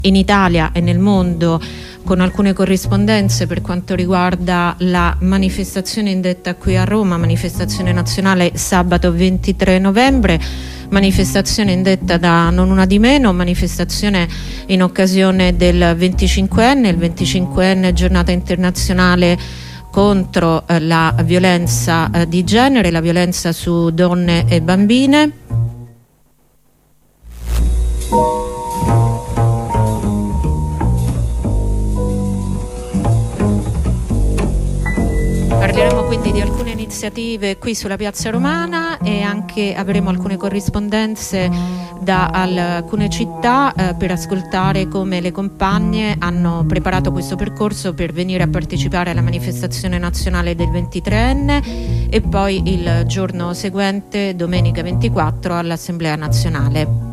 in Italia e nel mondo, con alcune corrispondenze per quanto riguarda la manifestazione indetta qui a Roma, manifestazione nazionale sabato 23 novembre, manifestazione indetta da Non Una Di Meno, manifestazione in occasione del 25enne, il 25enne giornata internazionale contro la violenza di genere, la violenza su donne e bambine. Parleremo quindi di alcune iniziative qui sulla Piazza Romana e anche avremo alcune corrispondenze da alcune città per ascoltare come le compagne hanno preparato questo percorso per venire a partecipare alla manifestazione nazionale del 23enne e poi il giorno seguente, domenica 24, all'Assemblea Nazionale.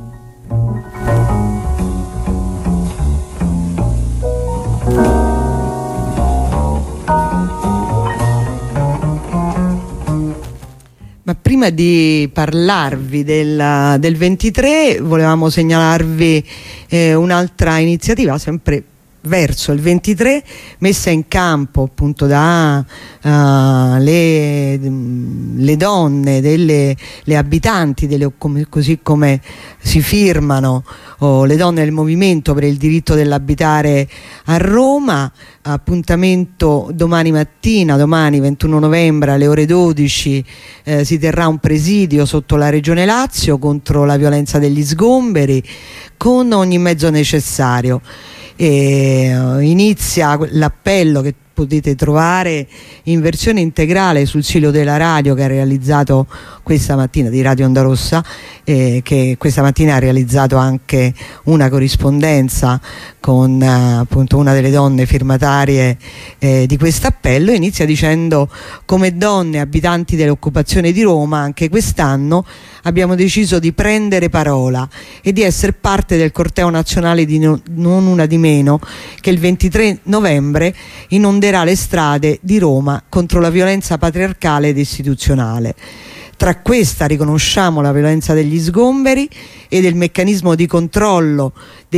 Ma prima di parlarvi del 23 volevamo segnalarvi un'altra iniziativa sempre verso il 23, messa in campo appunto da le donne, le abitanti, così come si firmano le donne del movimento per il diritto dell'abitare a Roma. Appuntamento domani mattina, domani 21 novembre alle ore 12 si terrà un presidio sotto la Regione Lazio contro la violenza degli sgomberi con ogni mezzo necessario. Inizia l'appello che potete trovare in versione integrale sul sito della radio, che ha realizzato questa mattina, di Radio Onda Rossa, che questa mattina ha realizzato anche una corrispondenza con appunto una delle donne firmatarie di questo appello. Inizia dicendo: come donne abitanti dell'occupazione di Roma, anche quest'anno abbiamo deciso di prendere parola e di essere parte del corteo nazionale di Non Una Di Meno, che il 23 novembre inonderà le strade di Roma contro la violenza patriarcale ed istituzionale. Tra questa riconosciamo la violenza degli sgomberi e del meccanismo di controllo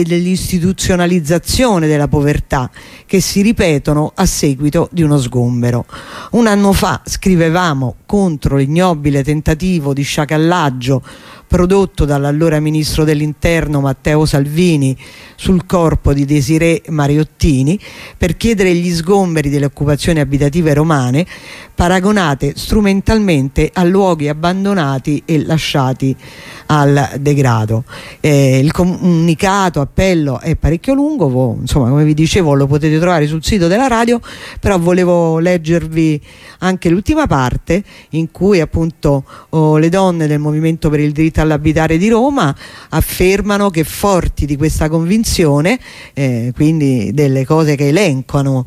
dell'istituzionalizzazione della povertà che si ripetono a seguito di uno sgombero. Un anno fa scrivevamo contro l'ignobile tentativo di sciacallaggio prodotto dall'allora ministro dell'Interno Matteo Salvini sul corpo di Desirée Mariottini per chiedere gli sgomberi delle occupazioni abitative romane, paragonate strumentalmente a luoghi abbandonati e lasciati al degrado. Il comunicato appello è parecchio lungo, insomma, come vi dicevo lo potete trovare sul sito della radio, però volevo leggervi anche l'ultima parte in cui appunto le donne del Movimento per il diritto all'abitare di Roma affermano che, forti di questa convinzione, quindi delle cose che elencano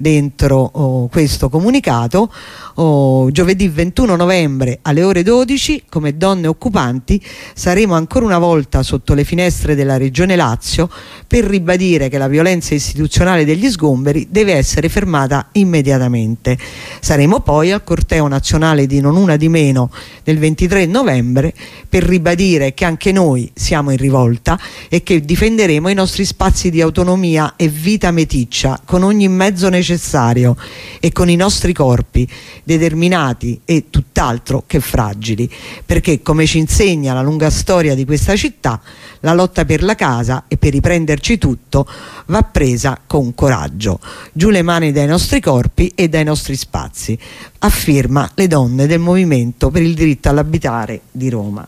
dentro questo comunicato, giovedì 21 novembre alle ore 12 come donne occupanti saremo ancora una volta sotto le finestre della Regione Lazio per ribadire che la violenza istituzionale degli sgomberi deve essere fermata immediatamente. Saremo poi al corteo nazionale di Non Una Di Meno del 23 novembre per ribadire che anche noi siamo in rivolta e che difenderemo i nostri spazi di autonomia e vita meticcia con ogni mezzo necessario e con i nostri corpi determinati e tutt'altro che fragili, perché, come ci insegna la lunga storia di questa città, la lotta per la casa e per riprenderci tutto va presa con coraggio. Giù le mani dai nostri corpi e dai nostri spazi, afferma le donne del Movimento per il diritto all'abitare di Roma.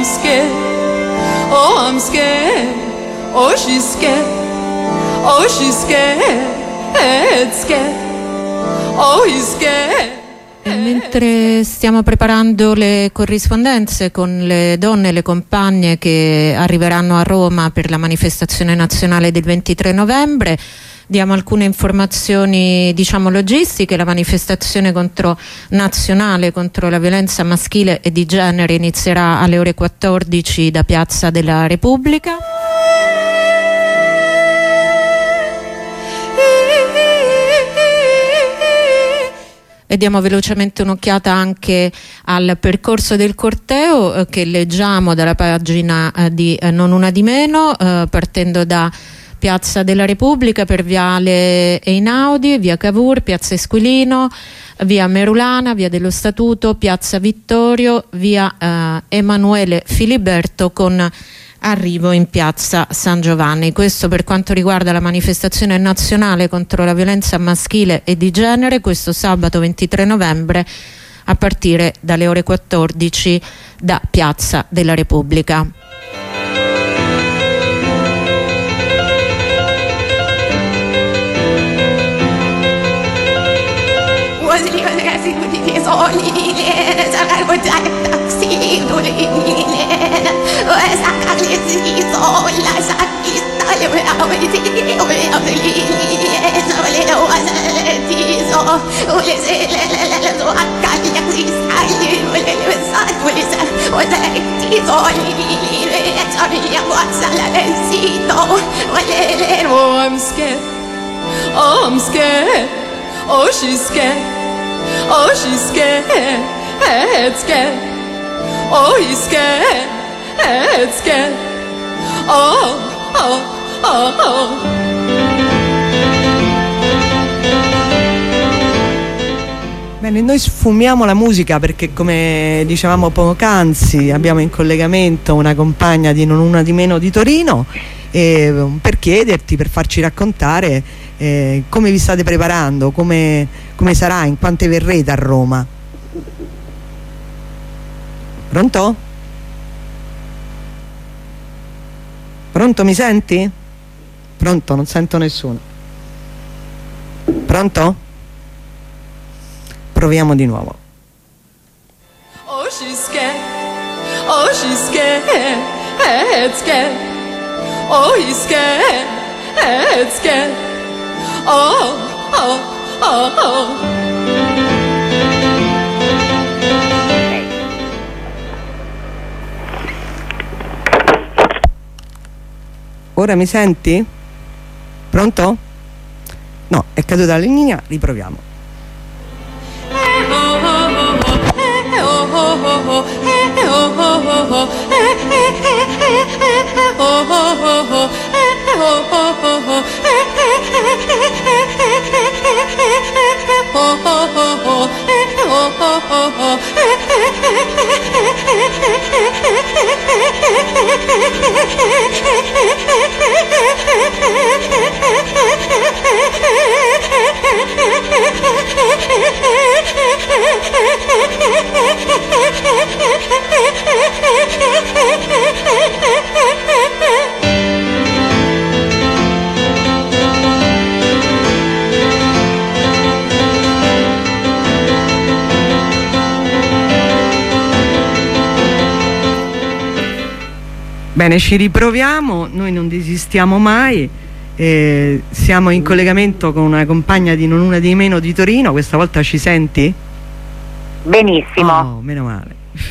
scared. Oh, I'm scared. Oh, she's scared. Oh, she's scared. Scared. Oh, he's scared. E mentre stiamo preparando le corrispondenze con le donne e le compagne che arriveranno a Roma per la manifestazione nazionale del 23 novembre, diamo alcune informazioni, diciamo, logistiche. La manifestazione nazionale contro la violenza maschile e di genere inizierà alle ore 14 da Piazza della Repubblica. E diamo velocemente un'occhiata anche al percorso del corteo che leggiamo dalla pagina di Non Una di Meno, partendo da Piazza della Repubblica per Viale Einaudi, Via Cavour, Piazza Esquilino, Via Merulana, Via dello Statuto, Piazza Vittorio, Via Emanuele Filiberto, con arrivo in Piazza San Giovanni. Questo per quanto riguarda la manifestazione nazionale contro la violenza maschile e di genere, questo sabato 23 novembre a partire dalle ore 14 da Piazza della Repubblica. Oh, I'm scared. Oh, I'm scared. Oh, she's scared. Oh, she's scared. Scared. Oh, he's scared. Scared. Oh, oh, oh, oh. Bene, noi sfumiamo la musica perché, come dicevamo poc'anzi, abbiamo in collegamento una compagna di Non Una di Meno di Torino, per chiederti, per farci raccontare come vi state preparando, come sarà, in quante verrete a Roma. Pronto? Pronto, mi senti? Pronto, non sento nessuno. Pronto? Proviamo di nuovo. Oh, she's scared. Oh, she's scared. Scared. Oh, he's scared. Scared. Oh, oh, oh, oh. Ora mi senti? Pronto? No, è caduta la linea, riproviamo. Bene, ci riproviamo, noi non desistiamo mai, siamo in collegamento con una compagna di Non Una di Meno di Torino. Questa volta ci senti? Benissimo. Oh, meno male.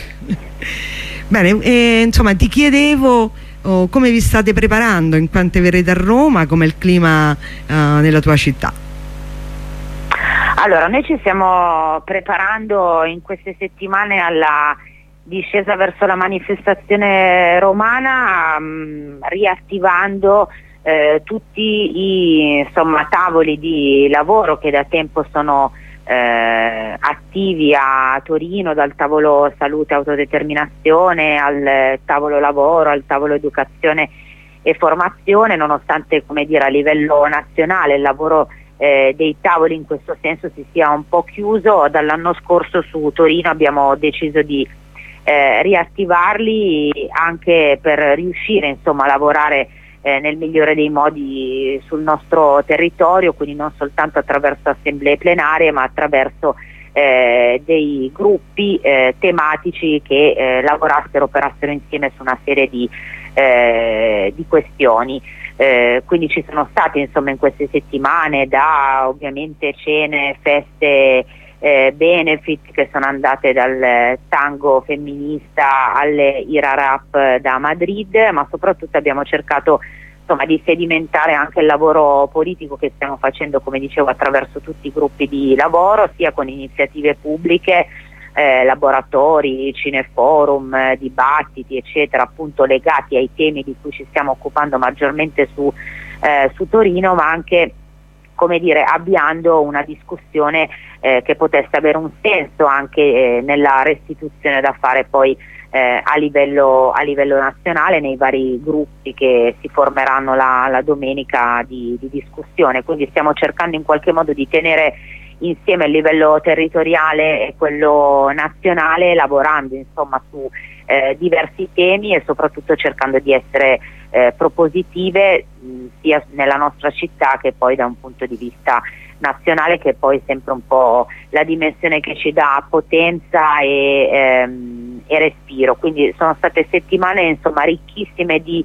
Bene, insomma, ti chiedevo come vi state preparando, in quante verrete a Roma, com'è il clima nella tua città? Allora, noi ci stiamo preparando in queste settimane alla discesa verso la manifestazione romana, riattivando tutti i tavoli di lavoro che da tempo sono attivi a Torino, dal tavolo salute e autodeterminazione al tavolo lavoro, al tavolo educazione e formazione, nonostante, come dire, a livello nazionale il lavoro dei tavoli in questo senso si sia un po' chiuso. Dall'anno scorso su Torino abbiamo deciso di riattivarli anche per riuscire insomma a lavorare nel migliore dei modi sul nostro territorio, quindi non soltanto attraverso assemblee plenarie ma attraverso dei gruppi tematici che operassero insieme su una serie di questioni. Quindi ci sono state insomma in queste settimane ovviamente cene, feste, benefit che sono andate dal tango femminista alle Ira Rap da Madrid, ma soprattutto abbiamo cercato insomma di sedimentare anche il lavoro politico che stiamo facendo, come dicevo, attraverso tutti i gruppi di lavoro, sia con iniziative pubbliche, laboratori, cineforum, dibattiti eccetera, appunto legati ai temi di cui ci stiamo occupando maggiormente su Torino, ma anche, come dire, avviando una discussione che potesse avere un senso anche nella restituzione da fare poi a livello nazionale nei vari gruppi che si formeranno la domenica di discussione. Quindi stiamo cercando in qualche modo di tenere insieme il livello territoriale e quello nazionale, lavorando insomma su diversi temi e soprattutto cercando di essere propositive sia nella nostra città che poi da un punto di vista nazionale, che è poi sempre un po' la dimensione che ci dà potenza e respiro. Quindi sono state settimane insomma ricchissime di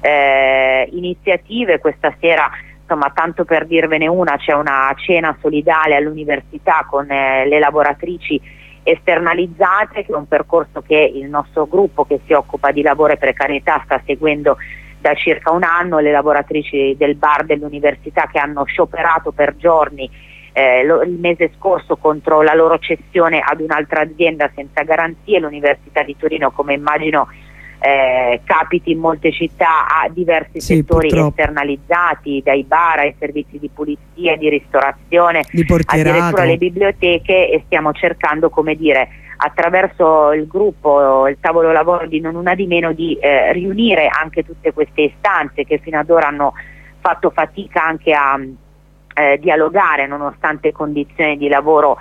iniziative. Questa sera, insomma, tanto per dirvene una, c'è una cena solidale all'università con le lavoratrici esternalizzate, che è un percorso che il nostro gruppo che si occupa di lavoro e precarietà sta seguendo da circa un anno. Le lavoratrici del bar dell'università che hanno scioperato per giorni il mese scorso contro la loro cessione ad un'altra azienda senza garanzie. L'Università di Torino, come immagino capiti in molte città, ha diversi settori purtroppo esternalizzati, dai bar ai servizi di pulizia, di ristorazione, addirittura le biblioteche, e stiamo cercando, come dire, attraverso il gruppo, il tavolo lavoro di Non Una di Meno, di riunire anche tutte queste istanze che fino ad ora hanno fatto fatica anche a dialogare nonostante condizioni di lavoro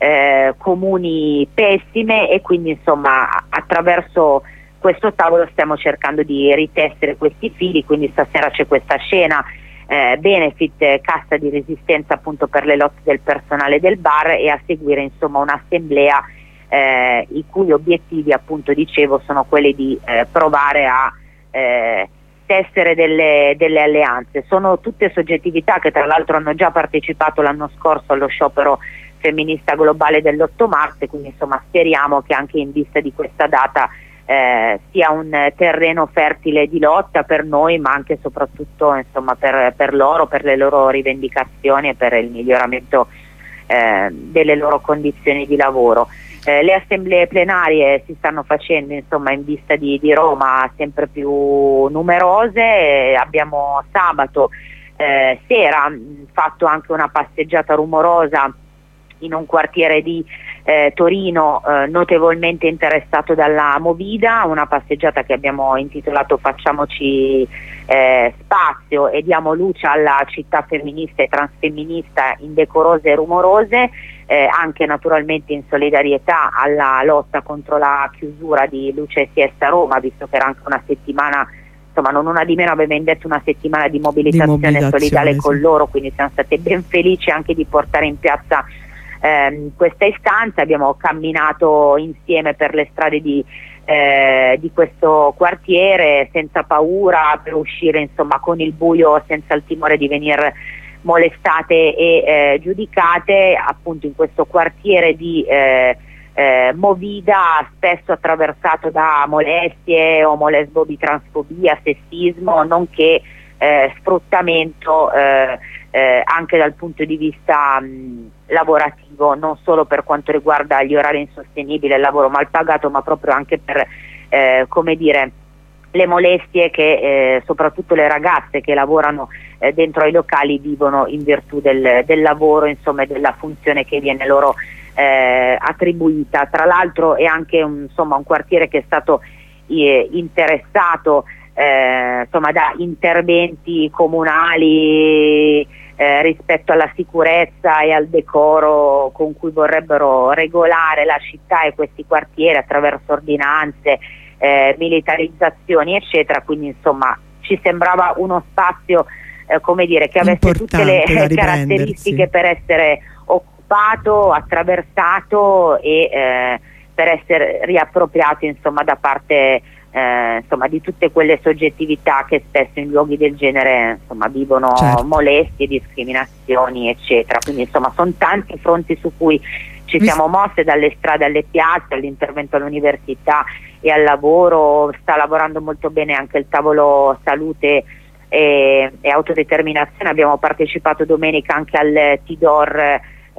comuni pessime, e quindi insomma attraverso questo tavolo stiamo cercando di ritessere questi fili. Quindi stasera c'è questa scena benefit, cassa di resistenza appunto per le lotte del personale del bar, e a seguire insomma un'assemblea i cui obiettivi, appunto dicevo, sono quelli di provare a tessere delle alleanze. Sono tutte soggettività che tra l'altro hanno già partecipato l'anno scorso allo sciopero femminista globale dell'8 marzo, quindi insomma speriamo che anche in vista di questa data sia un terreno fertile di lotta per noi, ma anche e soprattutto insomma per loro, per le loro rivendicazioni e per il miglioramento delle loro condizioni di lavoro. Le assemblee plenarie si stanno facendo insomma in vista di Roma sempre più numerose. Abbiamo sabato sera fatto anche una passeggiata rumorosa in un quartiere di Torino notevolmente interessato dalla Movida, una passeggiata che abbiamo intitolato Facciamoci spazio e diamo luce alla città femminista e transfemminista indecorose e rumorose, anche naturalmente in solidarietà alla lotta contro la chiusura di Luce Siesta Roma, visto che era anche una settimana, insomma Non Una di Meno aveva indetto una settimana di mobilitazione solidale con loro, quindi siamo state ben felici anche di portare in piazza questa istanza. Abbiamo camminato insieme per le strade di questo quartiere senza paura, per uscire insomma con il buio, senza il timore di venire molestate e giudicate, appunto in questo quartiere di Movida, spesso attraversato da molestie, omolesbo, bitransfobia, sessismo, nonché sfruttamento anche dal punto di vista lavorativo, non solo per quanto riguarda gli orari insostenibili, il lavoro mal pagato, ma proprio anche per come dire, le molestie che soprattutto le ragazze che lavorano dentro ai locali vivono in virtù del lavoro, insomma, e della funzione che viene loro attribuita. Tra l'altro è anche un quartiere che è stato interessato insomma da interventi comunali rispetto alla sicurezza e al decoro con cui vorrebbero regolare la città e questi quartieri attraverso ordinanze, militarizzazioni eccetera, quindi insomma ci sembrava uno spazio come dire, che avesse tutte le caratteristiche per essere occupato, attraversato e per essere riappropriato insomma da parte insomma di tutte quelle soggettività che spesso in luoghi del genere insomma vivono molestie, discriminazioni eccetera, quindi insomma sono tanti fronti su cui ci siamo mosse, dalle strade alle piazze, all'intervento all'università e al lavoro. Sta lavorando molto bene anche il tavolo salute e autodeterminazione, abbiamo partecipato domenica anche al Tidor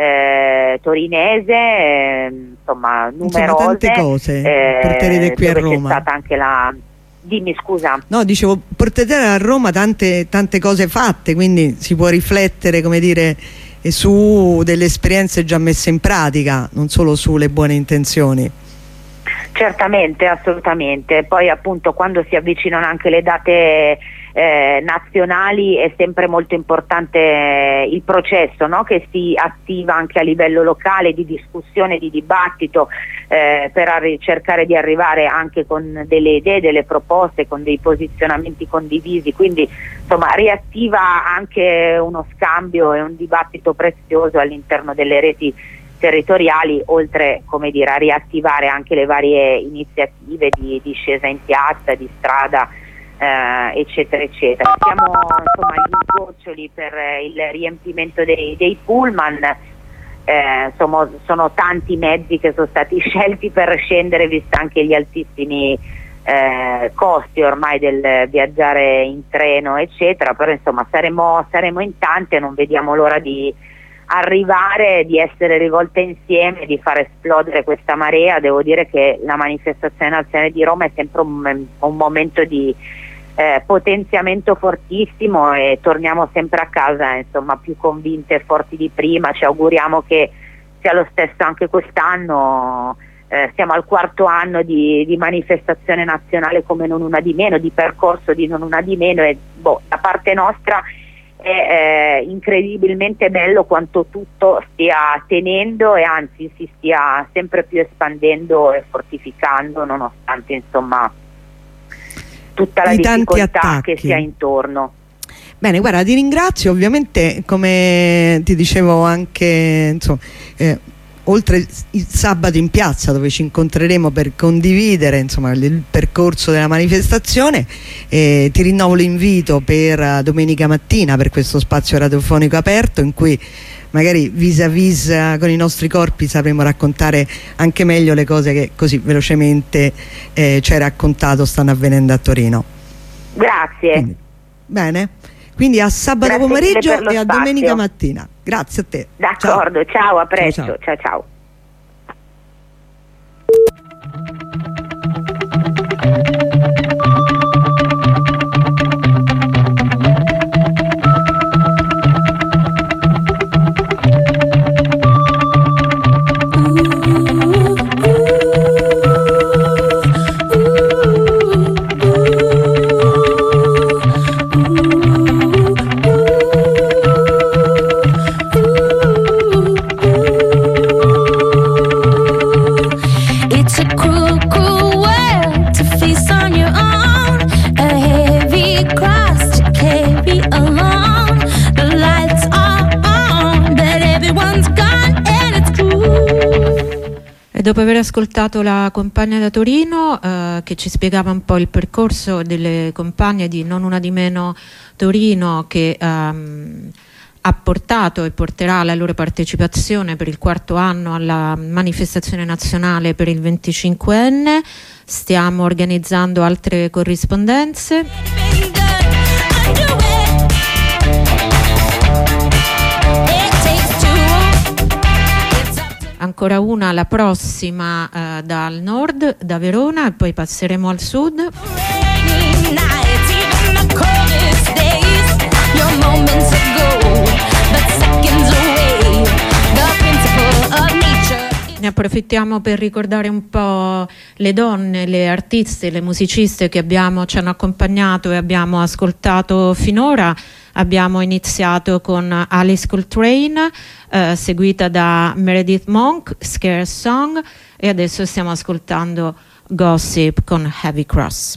torinese, insomma numerose, tante cose porterete qui a Roma. C'è stata anche dimmi scusa. No, dicevo, portate a Roma tante cose fatte, quindi si può riflettere, come dire, su delle esperienze già messe in pratica, non solo sulle buone intenzioni. Certamente, assolutamente. Poi appunto quando si avvicinano anche le date nazionali è sempre molto importante il processo, no? Che si attiva anche a livello locale di discussione, di dibattito per cercare di arrivare anche con delle idee, delle proposte, con dei posizionamenti condivisi, quindi insomma riattiva anche uno scambio e un dibattito prezioso all'interno delle reti territoriali, oltre come dire a riattivare anche le varie iniziative di scesa in piazza, di strada eccetera eccetera. Siamo insomma agli sgoccioli per il riempimento dei pullman, sono tanti mezzi che sono stati scelti per scendere, visto anche gli altissimi costi ormai del viaggiare in treno eccetera, però insomma saremo in tante, non vediamo l'ora di arrivare, di essere rivolte insieme, di far esplodere questa marea. Devo dire che la manifestazione nazionale di Roma è sempre un momento di potenziamento fortissimo e torniamo sempre a casa insomma più convinte e forti di prima. Ci auguriamo che sia lo stesso anche quest'anno. Siamo al 4º anno di manifestazione nazionale come Non Una Di Meno, di percorso di Non Una Di Meno, e da parte nostra è incredibilmente bello quanto tutto stia tenendo e anzi si stia sempre più espandendo e fortificando, nonostante insomma tutta la difficoltà che si ha intorno. Bene, guarda, ti ringrazio. Ovviamente, come ti dicevo anche insomma, oltre il sabato in piazza, dove ci incontreremo per condividere insomma il percorso della manifestazione, ti rinnovo l'invito per domenica mattina per questo spazio radiofonico aperto, in cui magari vis-à-vis con i nostri corpi sapremo raccontare anche meglio le cose che così velocemente ci hai raccontato stanno avvenendo a Torino. Grazie. Bene, quindi a sabato pomeriggio e a domenica mattina. Grazie a te. D'accordo, ciao, a presto. Ciao. Dopo aver ascoltato la compagna da Torino che ci spiegava un po' il percorso delle compagne di Non Una Di Meno Torino, che ha portato e porterà la loro partecipazione per il 4º anno alla manifestazione nazionale per il 25enne, stiamo organizzando altre corrispondenze. Ancora una la prossima dal nord, da Verona, e poi passeremo al sud. Ne approfittiamo per ricordare un po' le donne, le artiste, le musiciste che ci hanno accompagnato e abbiamo ascoltato finora. Abbiamo iniziato con Alice Coltrane, seguita da Meredith Monk, Scare Song, e adesso stiamo ascoltando Gossip con Heavy Cross.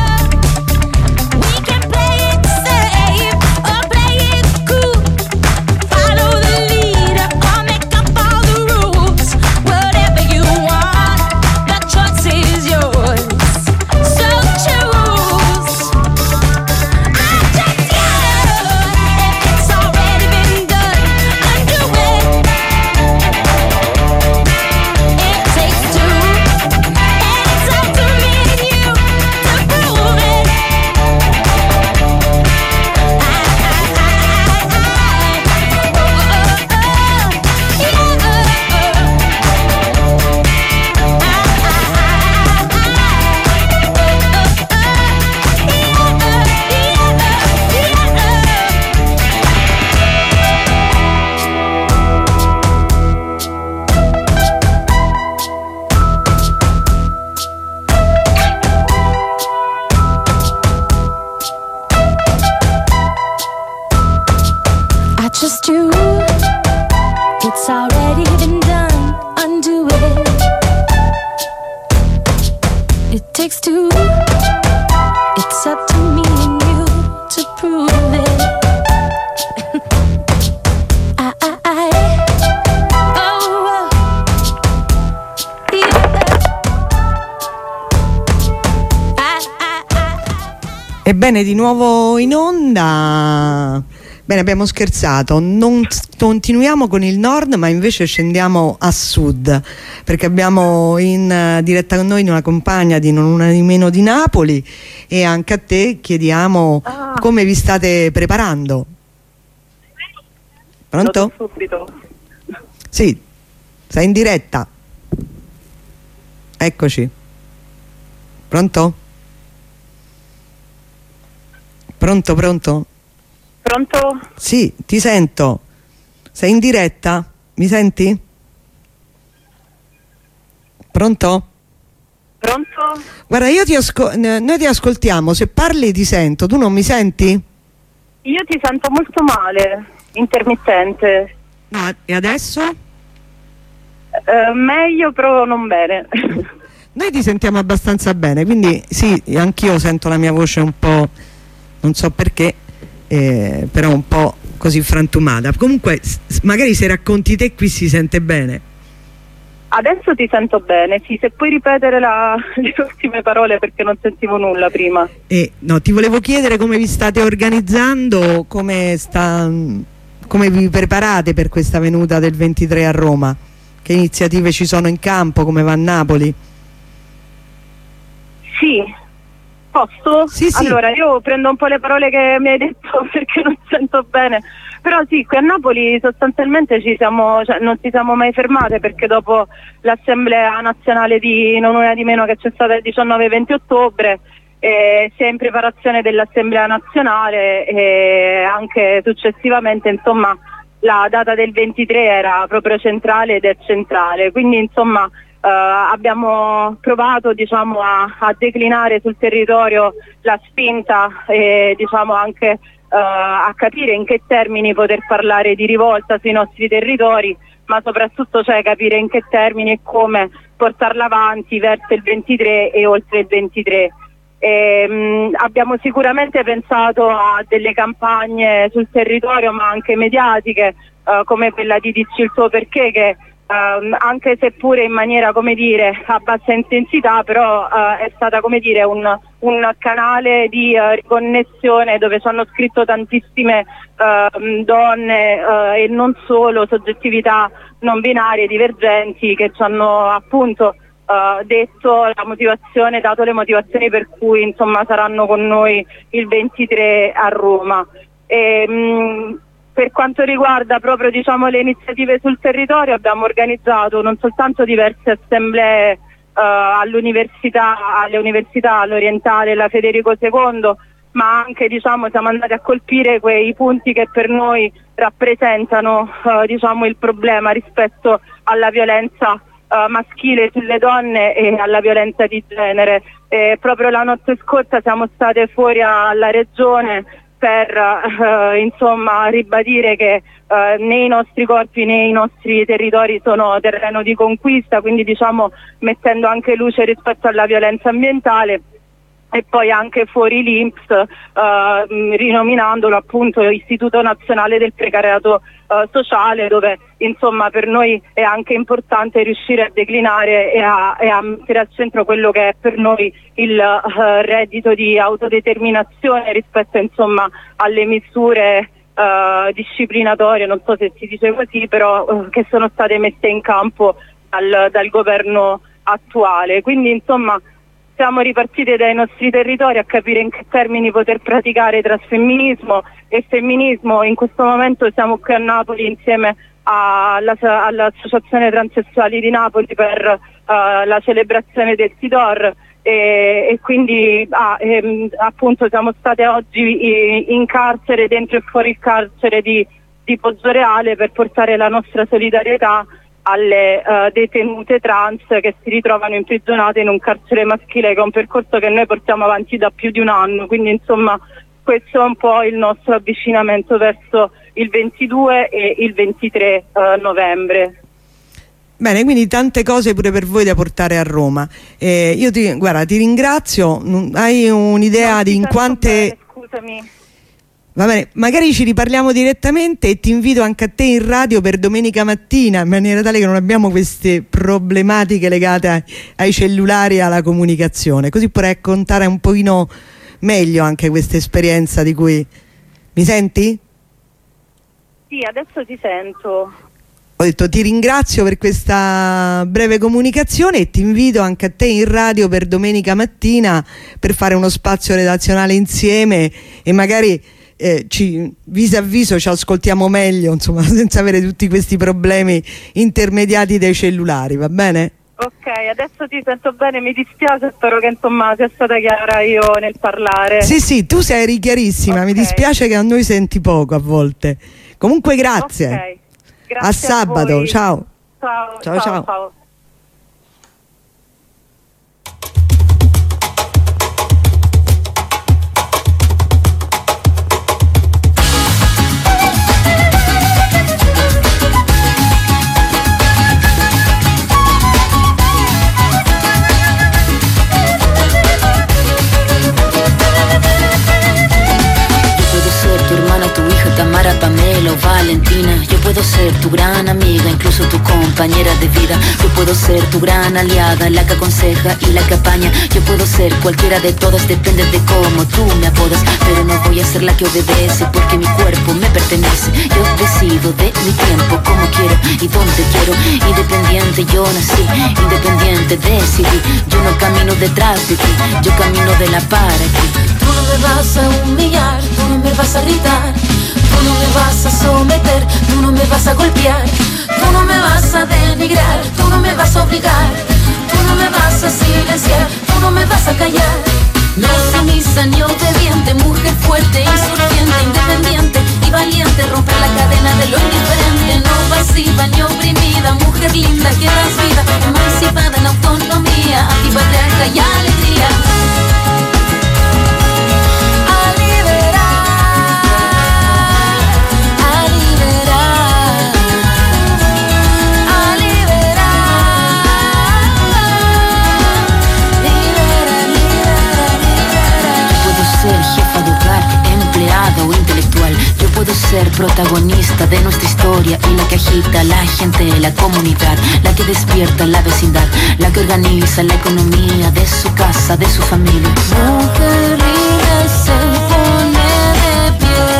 Just you, it's already been done, undo it. It takes two, it's up to me and you to prove it. Ebbene, di nuovo in onda. Bene, abbiamo scherzato, non continuiamo con il nord, ma invece scendiamo a sud, perché abbiamo in diretta con noi una compagna di non una di meno di Napoli, e anche a te chiediamo come vi state preparando. Pronto? Subito. Sì, sei in diretta. Eccoci. Pronto? Pronto, pronto? Pronto? Sì, ti sento. Sei in diretta? Mi senti? Pronto? Pronto? Guarda, noi ti ascoltiamo, se parli ti sento, tu non mi senti? Io ti sento molto male, intermittente. No, e adesso? Meglio, però non bene. Noi ti sentiamo abbastanza bene, quindi sì, anch'io sento la mia voce un po', non so perché, però un po' così frantumata. Comunque magari se racconti te qui si sente bene. Adesso ti sento bene, sì, se puoi ripetere le ultime parole, perché non sentivo nulla prima. No, ti volevo chiedere come vi state organizzando, come vi preparate per questa venuta del 23 a Roma, che iniziative ci sono in campo, come va a Napoli? Sì. Posso? Sì, sì. Allora, io prendo un po' le parole che mi hai detto perché non sento bene, però sì, qui a Napoli sostanzialmente non ci siamo mai fermate, perché dopo l'assemblea nazionale di non una di meno che c'è stata il 19-20 ottobre, sia in preparazione dell'assemblea nazionale e anche successivamente, insomma, la data del 23 era proprio centrale ed è centrale, quindi insomma abbiamo provato, diciamo, a declinare sul territorio la spinta e, diciamo, anche a capire in che termini poter parlare di rivolta sui nostri territori, ma soprattutto capire in che termini e come portarla avanti verso il 23 e oltre il 23. Abbiamo sicuramente pensato a delle campagne sul territorio, ma anche mediatiche, come quella di Dici il tuo perché, che anche se pure in maniera, come dire, a bassa intensità, però è stata, come dire, un canale di riconnessione dove ci hanno scritto tantissime donne e non solo, soggettività non binarie, divergenti, che ci hanno appunto dato le motivazioni per cui, insomma, saranno con noi il 23 a Roma. Per quanto riguarda proprio, diciamo, le iniziative sul territorio, abbiamo organizzato non soltanto diverse assemblee alle università, all'Orientale e alla Federico II, ma anche, diciamo, siamo andati a colpire quei punti che per noi rappresentano diciamo, il problema rispetto alla violenza maschile sulle donne e alla violenza di genere. Proprio la notte scorsa siamo state fuori alla regione per insomma ribadire che né i nostri corpi né i nostri territori sono terreno di conquista, quindi diciamo mettendo anche luce rispetto alla violenza ambientale. E poi anche fuori l'INPS, rinominandolo appunto Istituto Nazionale del Precariato Sociale, dove insomma per noi è anche importante riuscire a declinare e a mettere al centro quello che è per noi il reddito di autodeterminazione rispetto insomma alle misure disciplinatorie, non so se si dice così, però che sono state messe in campo dal governo attuale. Quindi insomma siamo ripartiti dai nostri territori a capire in che termini poter praticare trasfemminismo e femminismo. In questo momento siamo qui a Napoli insieme all'Associazione Transessuali di Napoli per la celebrazione del Sidor e quindi appunto siamo state oggi in carcere, dentro e fuori il carcere di Poggioreale, per portare la nostra solidarietà alle detenute trans che si ritrovano imprigionate in un carcere maschile, che è un percorso che noi portiamo avanti da più di un anno. Quindi insomma questo è un po' il nostro avvicinamento verso il 22 e il 23 novembre. Bene, quindi tante cose pure per voi da portare a Roma. Io ti ringrazio. Hai un'idea di in quante... Bene, scusami. Va bene, magari ci riparliamo direttamente e ti invito anche a te in radio per domenica mattina, in maniera tale che non abbiamo queste problematiche legate ai cellulari e alla comunicazione, così puoi raccontare un pochino meglio anche questa esperienza di cui... Mi senti? Sì, adesso ti sento. Ho detto ti ringrazio per questa breve comunicazione e ti invito anche a te in radio per domenica mattina per fare uno spazio redazionale insieme e magari viso a viso ci ascoltiamo meglio, insomma, senza avere tutti questi problemi intermediati dai cellulari, va bene? Ok, adesso ti sento bene, mi dispiace, spero che insomma sia stata chiara io nel parlare. Sì, tu sei chiarissima, okay. Mi dispiace che a noi senti poco a volte. Comunque grazie. Okay. Grazie a sabato, voi. Ciao. Ciao. Pamela o Valentina, yo puedo ser tu gran amiga, incluso tu compañera de vida. Yo puedo ser tu gran aliada, la que aconseja y la que apaña. Yo puedo ser cualquiera de todas, depende de cómo tú me apodas. Pero no voy a ser la que obedece, porque mi cuerpo me pertenece. Yo decido de mi tiempo, como quiero y donde quiero. Independiente yo nací, independiente decidí. Yo no camino detrás de ti, yo camino de la para aquí. Tú no me vas a humillar, tú no me vas a gritar. Tú no me vas a someter, tú no me vas a golpear. Tú no me vas a denigrar, tú no me vas a obligar. Tú no me vas a silenciar, tú no me vas a callar. No sumisa ni obediente, mujer fuerte, insurgente, independiente y valiente. Romper la cadena de lo indiferente, no pasiva ni oprimida. Mujer linda que das vida, emancipada en autonomía, antipatriarca y alegría. O intelectual, yo puedo ser protagonista de nuestra historia y la que agita a la gente, la comunidad, la que despierta la vecindad, la que organiza la economía de su casa, de su familia. Mujer libre se pone de pie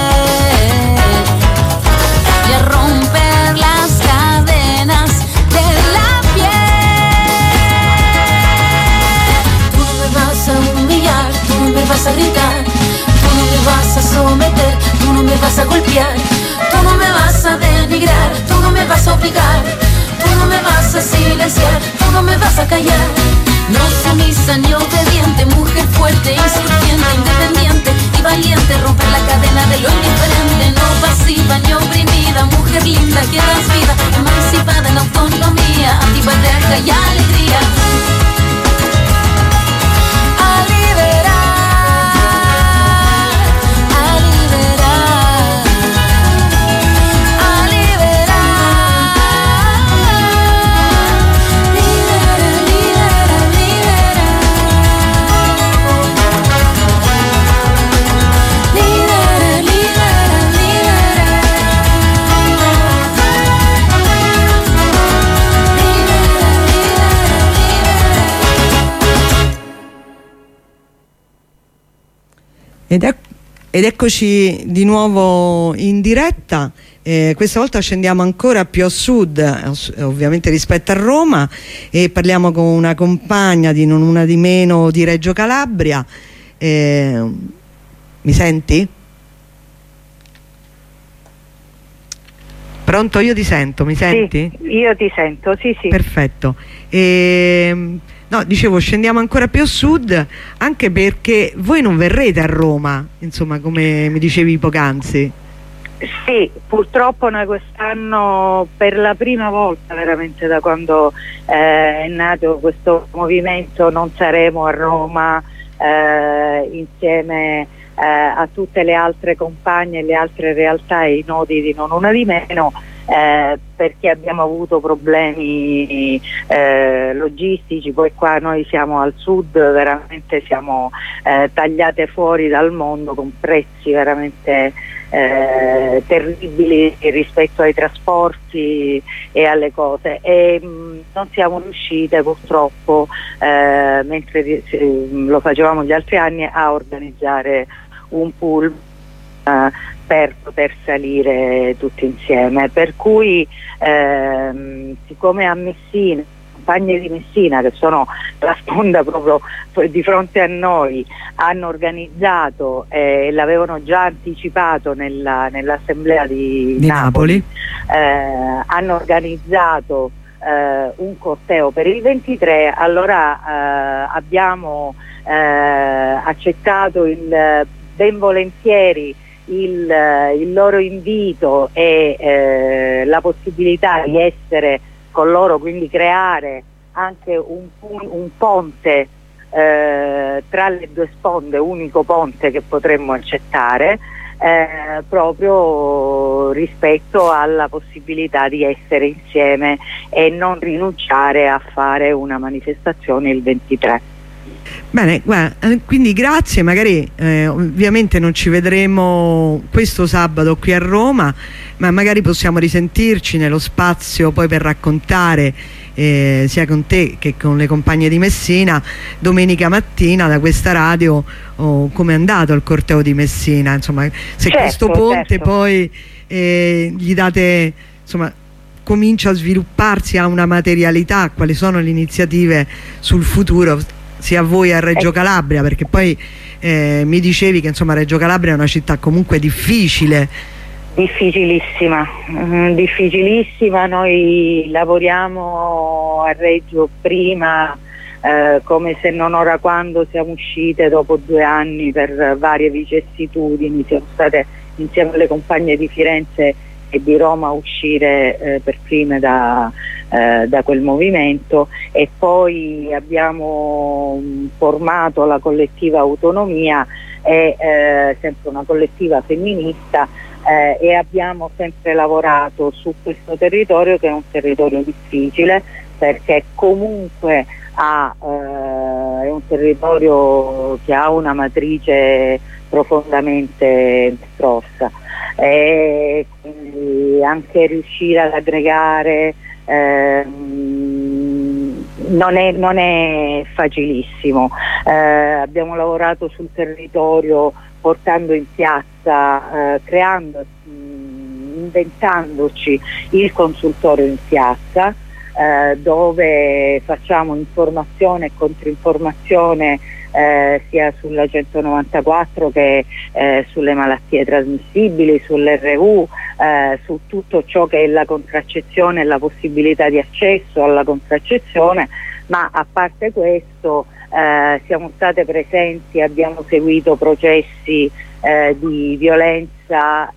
y a romper las cadenas de la piel. Tú no me vas a humillar, tú no me vas a gritar. Tú no me vas a someter, tú no me vas a golpear. Tú no me vas a denigrar, tú no me vas a obligar. Tú no me vas a silenciar, tú no me vas a callar. No sumisa ni obediente, mujer fuerte, insurgente, independiente Ed eccoci di nuovo in diretta. Questa volta scendiamo ancora più a sud, ovviamente rispetto a Roma, e parliamo con una compagna di non una di meno di Reggio Calabria. Mi senti? Pronto? Io ti sento, mi senti? Sì, io ti sento, sì. Perfetto. No, dicevo, scendiamo ancora più a sud, anche perché voi non verrete a Roma, insomma, come mi dicevi poc'anzi. Sì, purtroppo noi quest'anno, per la prima volta veramente da quando è nato questo movimento, non saremo a Roma insieme a tutte le altre compagne e le altre realtà e i nodi di non una di meno, perché abbiamo avuto problemi logistici. Poi qua noi siamo al sud, veramente siamo tagliate fuori dal mondo con prezzi veramente terribili rispetto ai trasporti e alle cose, e non siamo riuscite purtroppo, mentre lo facevamo gli altri anni, a organizzare un pool per poter salire tutti insieme, per cui siccome a Messina, compagne di Messina, che sono la sponda proprio di fronte a noi, hanno organizzato e l'avevano già anticipato nell'assemblea di Napoli, hanno organizzato un corteo per il 23, allora abbiamo accettato ben volentieri il loro invito e la possibilità di essere con loro, quindi creare anche un ponte tra le due sponde, unico ponte che potremmo accettare, proprio rispetto alla possibilità di essere insieme e non rinunciare a fare una manifestazione il 23. Bene, guarda, quindi grazie, magari ovviamente non ci vedremo questo sabato qui a Roma, ma magari possiamo risentirci nello spazio poi per raccontare sia con te che con le compagne di Messina domenica mattina da questa radio come è andato il corteo di Messina, insomma, se questo ponte poi gli date, insomma, comincia a svilupparsi a una materialità, quali sono le iniziative sul futuro sia a voi a Reggio Calabria, perché poi mi dicevi che insomma Reggio Calabria è una città comunque difficile. Difficilissima, noi lavoriamo a Reggio prima come se non ora quando siamo uscite dopo 2 anni per varie vicissitudini, siamo state insieme alle compagne di Firenze e di Roma a uscire per prime da quel movimento, e poi abbiamo formato la collettiva Autonomia, sempre una collettiva femminista, e abbiamo sempre lavorato su questo territorio, che è un territorio difficile perché comunque è un territorio che ha una matrice profondamente grossa, e quindi anche riuscire ad aggregare non è facilissimo. Abbiamo lavorato sul territorio portando in piazza, inventandoci il consultorio in piazza, dove facciamo informazione e controinformazione sia sulla 194 che sulle malattie trasmissibili, sull'RU, su tutto ciò che è la contraccezione e la possibilità di accesso alla contraccezione, ma a parte questo siamo state presenti, abbiamo seguito processi di violenza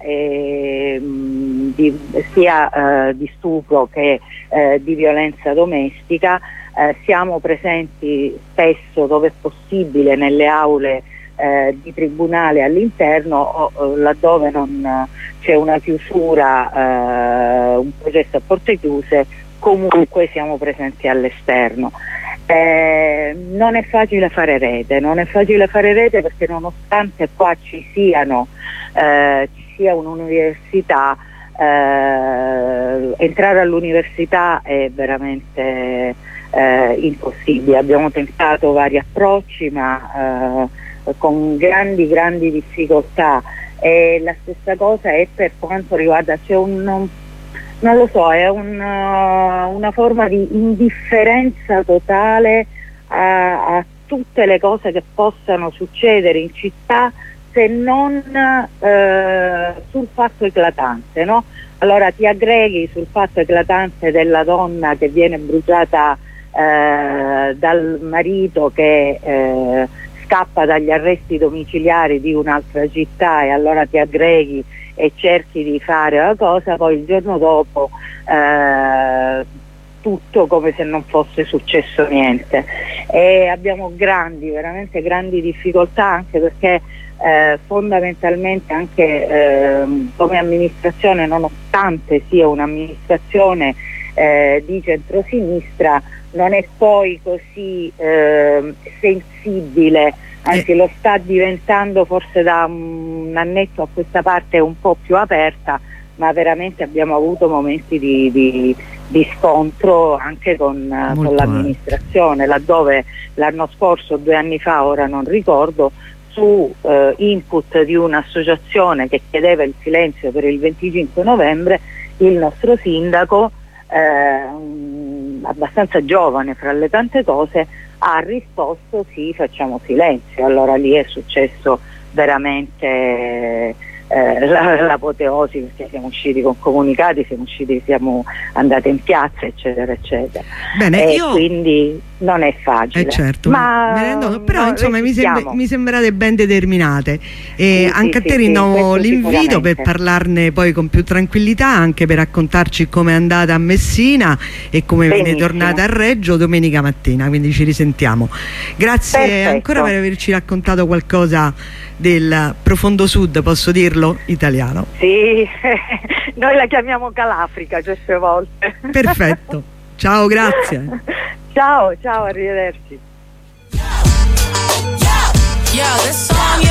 sia di stupro che di violenza domestica. Siamo presenti spesso, dove è possibile, nelle aule di tribunale all'interno, o laddove non c'è una chiusura, un processo a porte chiuse, comunque siamo presenti all'esterno. Non è facile fare rete, perché nonostante qua ci sia un'università, entrare all'università è veramente impossibile. Abbiamo tentato vari approcci, ma con grandi difficoltà. E la stessa cosa è per quanto riguarda, c'è non lo so, è una forma di indifferenza totale a tutte le cose che possano succedere in città, se non sul fatto eclatante, no? Allora ti aggreghi sul fatto eclatante della donna che viene bruciata dal marito che scappa dagli arresti domiciliari di un'altra città, e allora ti aggreghi e cerchi di fare una cosa, poi il giorno dopo tutto come se non fosse successo niente. E abbiamo veramente grandi difficoltà, anche perché fondamentalmente anche come amministrazione, nonostante sia un'amministrazione di centrosinistra, non è poi così sensibile, anzi lo sta diventando forse da un annetto a questa parte un po' più aperta, ma veramente abbiamo avuto momenti di scontro anche con l'amministrazione, laddove l'anno scorso, 2 anni fa, ora non ricordo, su input di un'associazione che chiedeva il silenzio per il 25 novembre, il nostro sindaco, abbastanza giovane fra le tante cose, ha risposto sì, facciamo silenzio. Allora lì è successo veramente l'apoteosi, perché siamo usciti con comunicati, siamo andati in piazza, eccetera. Bene, quindi non è facile. Certo, ma però insomma mi sembrate ben determinate, e anche a te rinnovo l'invito per parlarne poi con più tranquillità, anche per raccontarci come è andata a Messina e come viene tornata a Reggio domenica mattina, quindi ci risentiamo. Grazie ancora per averci raccontato qualcosa del profondo sud, posso dirlo, italiano. Sì, noi la chiamiamo Calafrica certe volte. Perfetto, ciao, grazie. Ciao, arrivederci. This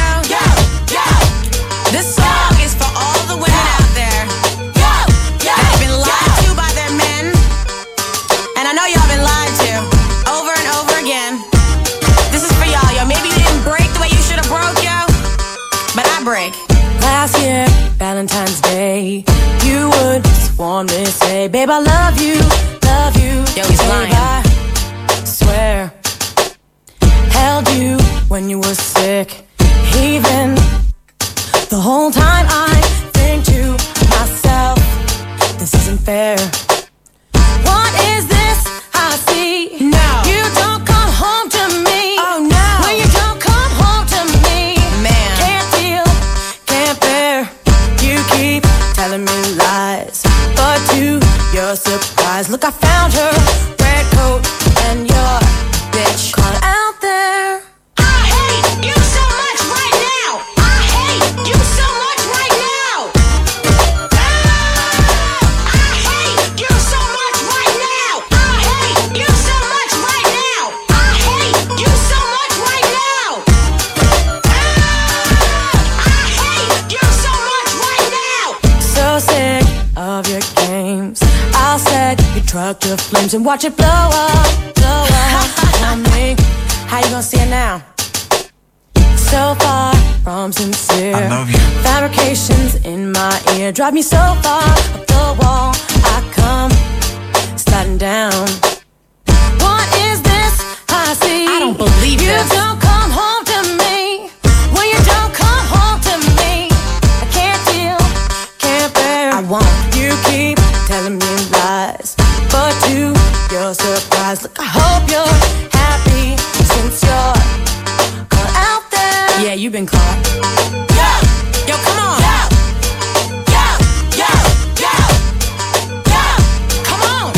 song is for all the women out there that have been lied to by their men, and I know y'all been lied to over and over again. This is for y'all, yo. Maybe you didn't break the way you should have broke, yo, but I break. Last year, Valentine's Day, you would just warmly say, babe, I love you. Yo, he's lying. I swear, held you when you were sick, even the whole time I think to myself, this isn't fair. What is this I see? No, you don't come home to me. Oh no, when you don't come home to me, man, can't deal, can't bear. You keep telling me lies, but to your surprise, look, I found her, red coat and your bitch caught out there. I hate you so much right now. I hate you so much right now. I hate you so much right now. I hate you so much right now. I hate you so much right now. I hate you so much right now. So sick of your games, I'll set your truck to flames and watch it blow up. Tell me, how you gonna see it now? So far from sincere, I love you. Fabrications in my ear drive me so far up the wall, I come sliding down. What is this I see? I don't believe you this. You don't come home to me. When you don't come home to me, I can't deal, can't bear. I won't. You keep telling me lies, but to your surprise, look, I hope you're happy since you're caught out there. Yeah, you've been caught. Yo, come on. Come on.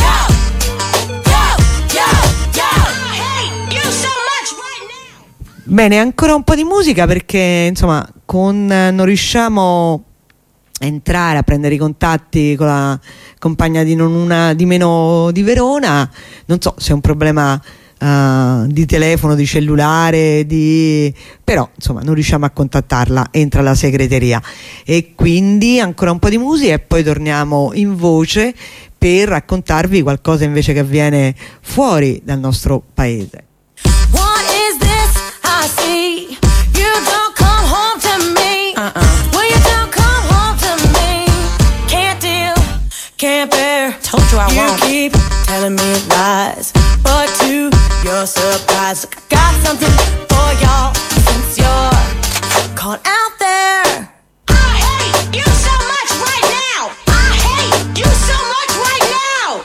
I hate you so much right now. Bene, ancora un po' di musica, perché insomma non riusciamo a entrare a prendere i contatti con la compagna di Non Una di Meno di Verona. Non so se è un problema di telefono, di cellulare, però insomma non riusciamo a contattarla, entra la segreteria. E quindi ancora un po' di musica e poi torniamo in voce per raccontarvi qualcosa invece che avviene fuori dal nostro paese. What is this I see? You You keep telling me lies, but to your surprise, I got something for y'all since you're caught out there. I hate you so much right now. I hate you so much right now.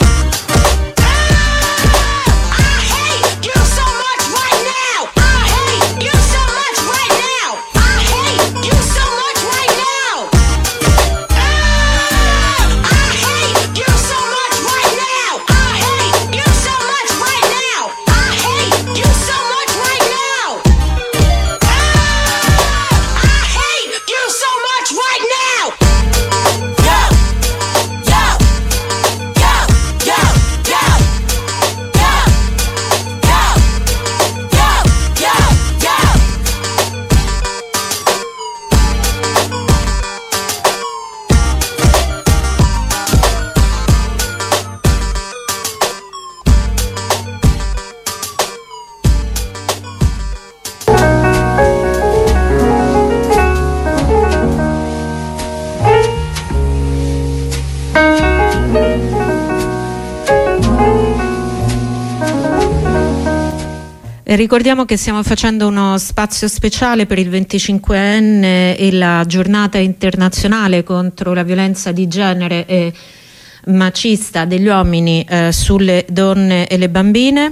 I hate you so much right now. I hate you so much right now. I hate you so much right now. I hate you so much right now. I hate you so much right now. I hate you so much right now. I hate you so much right now. Yo, yo, yo, yo, yo, yo, yo, yo, yo, yo. E ricordiamo che stiamo facendo uno spazio speciale per il 25enne e la giornata internazionale contro la violenza di genere e macista degli uomini sulle donne e le bambine.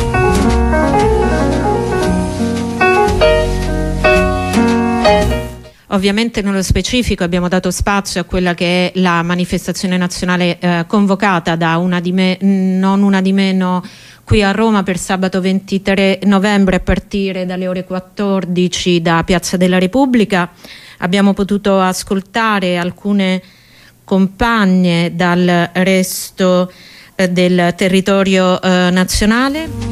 Ovviamente nello specifico abbiamo dato spazio a quella che è la manifestazione nazionale convocata da non una di meno qui a Roma per sabato 23 novembre a partire dalle ore 14 da Piazza della Repubblica. Abbiamo potuto ascoltare alcune compagne dal resto del territorio nazionale.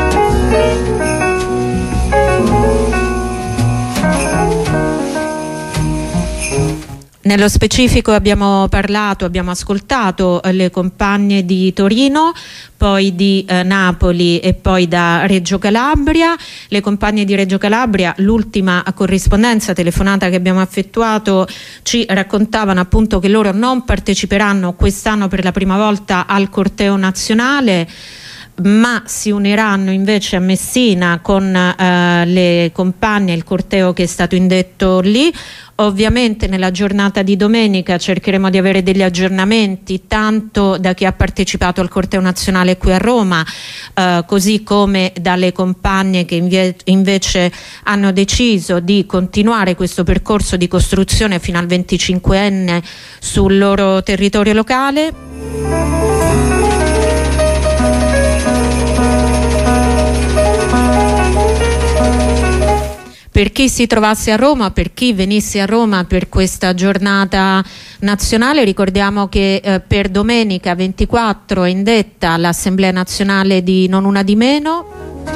Nello specifico abbiamo ascoltato le compagne di Torino, poi di Napoli e poi da Reggio Calabria. Le compagne di Reggio Calabria, l'ultima corrispondenza telefonata che abbiamo effettuato, ci raccontavano appunto che loro non parteciperanno quest'anno per la prima volta al corteo nazionale, ma si uniranno invece a Messina con le compagne, il corteo che è stato indetto lì. Ovviamente nella giornata di domenica cercheremo di avere degli aggiornamenti tanto da chi ha partecipato al corteo nazionale qui a Roma, così come dalle compagne che invece hanno deciso di continuare questo percorso di costruzione fino al 25enne sul loro territorio locale. Per chi si trovasse a Roma, per chi venisse a Roma per questa giornata nazionale, ricordiamo che per domenica 24 è indetta l'Assemblea Nazionale di Non Una di Meno.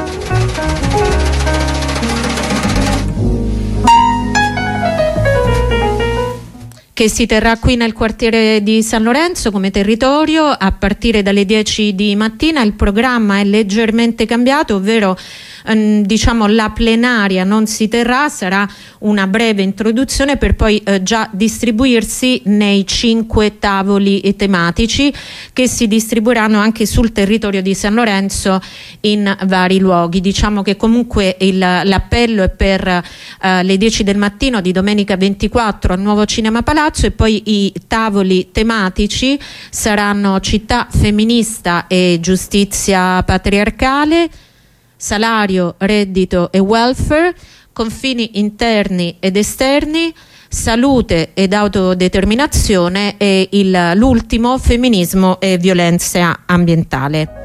Che si terrà qui nel quartiere di San Lorenzo come territorio a partire dalle 10 di mattina. Il programma è leggermente cambiato, ovvero diciamo la plenaria non si terrà, sarà una breve introduzione per poi già distribuirsi nei 5 tavoli tematici che si distribuiranno anche sul territorio di San Lorenzo in vari luoghi. Diciamo che comunque l'appello è per le 10 del mattino di domenica 24 al Nuovo Cinema Palazzo, e poi i tavoli tematici saranno città femminista e giustizia patriarcale, salario, reddito e welfare, confini interni ed esterni, salute ed autodeterminazione e l'ultimo, femminismo e violenza ambientale.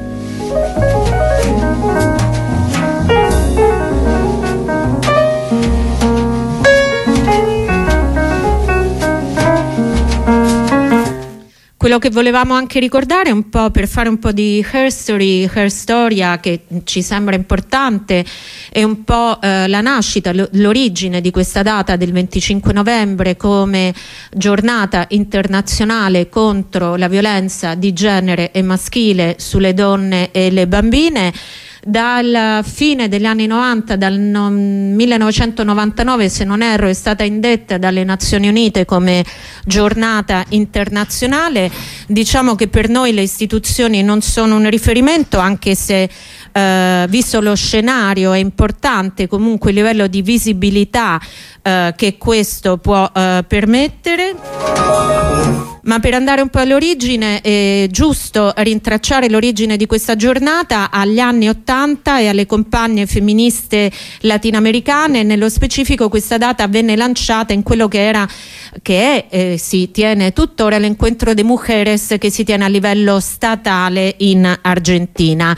Quello che volevamo anche ricordare un po' per fare un po' di hair storia che ci sembra importante, è un po' la nascita, l'origine di questa data del 25 novembre come giornata internazionale contro la violenza di genere e maschile sulle donne e le bambine. Dal fine degli anni 90, dal 1999 se non erro, è stata indetta dalle Nazioni Unite come giornata internazionale. Diciamo che per noi le istituzioni non sono un riferimento, anche se visto lo scenario è importante comunque il livello di visibilità che questo può permettere. Ma per andare un po' all'origine, è giusto rintracciare l'origine di questa giornata agli anni 80 e alle compagne femministe latinoamericane. Nello specifico questa data venne lanciata in quello si tiene tuttora l'Encuentro de Mujeres, che si tiene a livello statale in Argentina.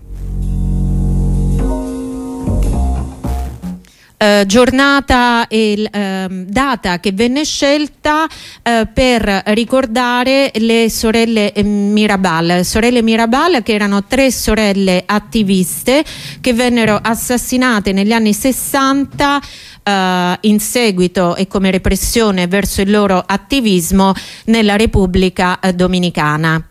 Giornata e data che venne scelta per ricordare le sorelle Mirabal, che erano 3 sorelle attiviste che vennero assassinate negli anni 60 in seguito e come repressione verso il loro attivismo nella Repubblica Dominicana.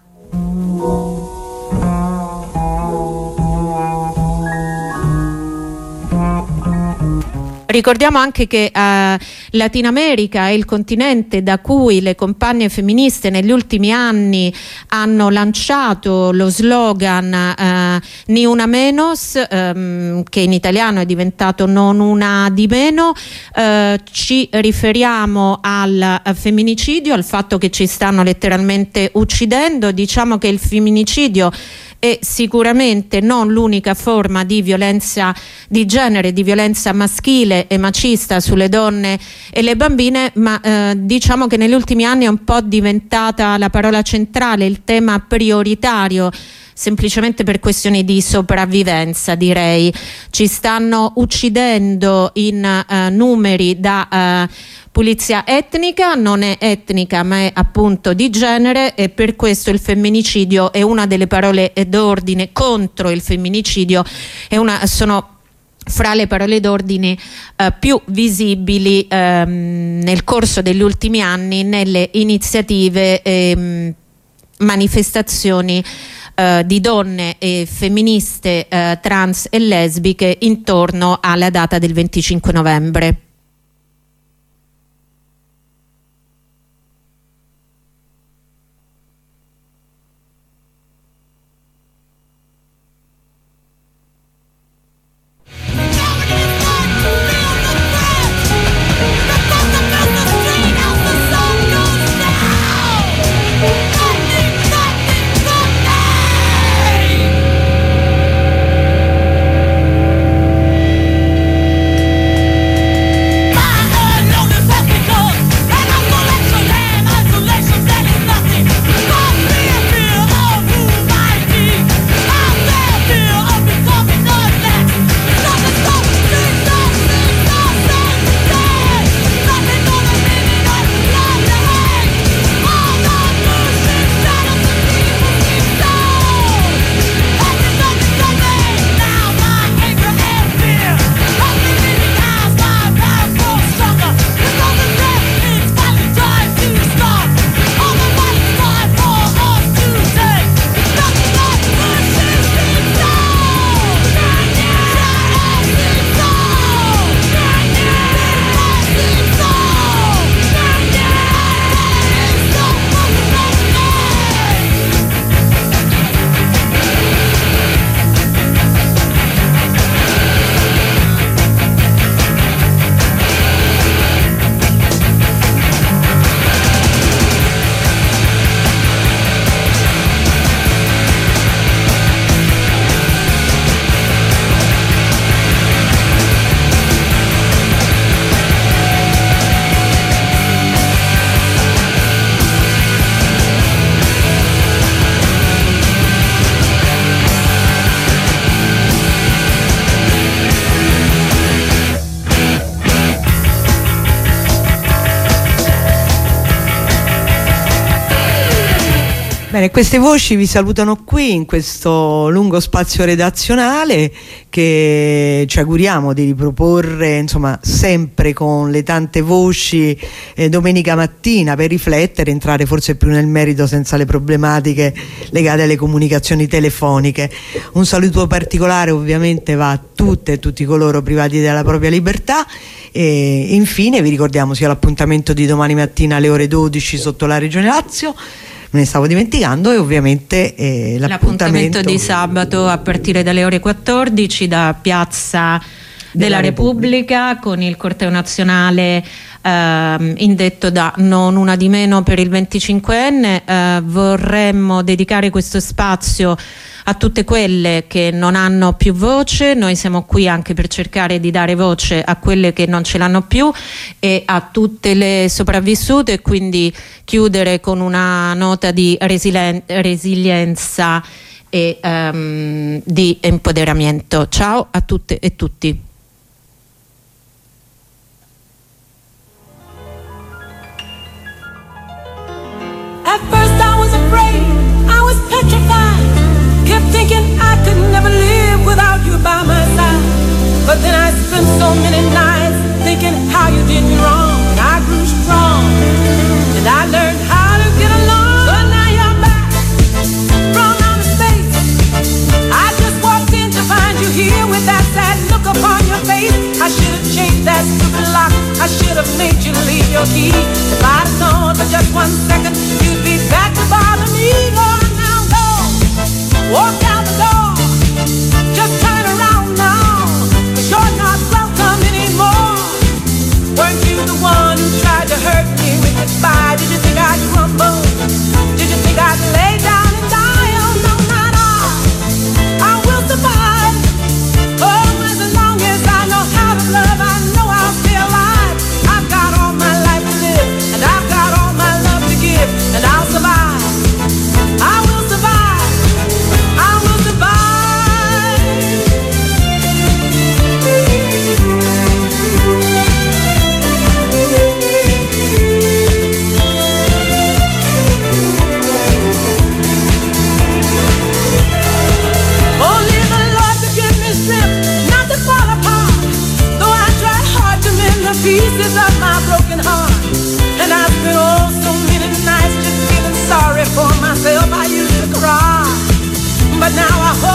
Ricordiamo anche che Latino America è il continente da cui le compagne femministe negli ultimi anni hanno lanciato lo slogan Ni una menos, che in italiano è diventato Non una di meno. Ci riferiamo al femminicidio, al fatto che ci stanno letteralmente uccidendo. Diciamo che il femminicidio è sicuramente non l'unica forma di violenza di genere, di violenza maschile e macista sulle donne e le bambine, ma diciamo che negli ultimi anni è un po' diventata la parola centrale, il tema prioritario, semplicemente per questioni di sopravvivenza, direi. Ci stanno uccidendo in numeri da pulizia etnica, non è etnica ma è appunto di genere, e per questo il femminicidio è una delle parole d'ordine contro il femminicidio, sono fra le parole d'ordine più visibili nel corso degli ultimi anni nelle iniziative manifestazioni di donne e femministe trans e lesbiche intorno alla data del 25 novembre. Bene, queste voci vi salutano qui in questo lungo spazio redazionale che ci auguriamo di riproporre, insomma, sempre con le tante voci domenica mattina, per riflettere, entrare forse più nel merito senza le problematiche legate alle comunicazioni telefoniche. Un saluto particolare ovviamente va a tutte e tutti coloro privati della propria libertà, e infine vi ricordiamo sia l'appuntamento di domani mattina alle ore 12 sotto la Regione Lazio, me ne stavo dimenticando, e ovviamente l'appuntamento di sabato a partire dalle ore 14 da Piazza della Repubblica con il corteo nazionale indetto da Non Una di Meno per il 25enne. Vorremmo dedicare questo spazio a tutte quelle che non hanno più voce. Noi siamo qui anche per cercare di dare voce a quelle che non ce l'hanno più e a tutte le sopravvissute, e quindi chiudere con una nota di resilienza e di empoderamento. Ciao a tutte e tutti. At first I was afraid, I was petrified, kept thinking I could never live without you by my side. But then I spent so many nights thinking how you did me wrong, and I grew strong, and I learned how to get along. But now you're back from outer space. I just walked in to find you here with that sad look upon your face. I should have changed that stupid lock, I should have made you leave your key. If I'd known for just 1 second you'd be back to bother me. Go on now, go, walk out the door, just turn around now, 'cause you're not welcome anymore. Weren't you the one who tried to hurt me with goodbye? Did you think I'd crumble? Did you think I'd lay down and die? Oh no, not I will survive. Oh, as long as I know how to love, I know I'll stay alive. I've got all my life to live, and I've got all my love to give, and I'll survive. I will survive. I will survive. Only the Lord could give me strength not to fall apart, though I tried hard to mend the pieces of my broken heart. And I spent oh so many nights just feeling sorry for myself. I used to cry, but now I hope